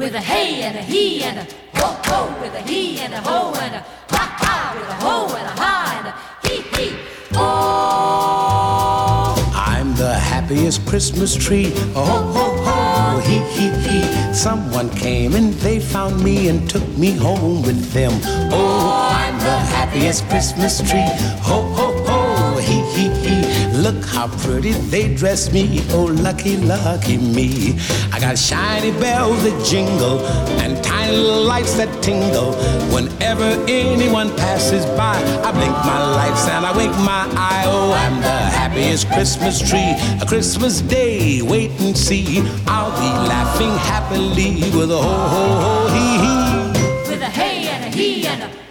With a hey and a he and a ho ho, with a he and a ho and a ha ha, with a ho and a ha and a hee hee. Oh, I'm the happiest Christmas tree. Oh ho ho, hee hee hee. Someone came and they found me and took me home with them. Oh, I'm the happiest Christmas tree. Ho ho ho, hee hee hee. Look how pretty they dress me. Oh, lucky, lucky me. I got shiny bells that jingle and tiny little lights that tingle. Whenever anyone passes by, I blink my lights and I wink my eye. Oh, I'm the happiest Christmas tree. A Christmas day, wait and see. I'll be laughing happily with a ho, ho, ho, hee, hee. with a hey and a he and a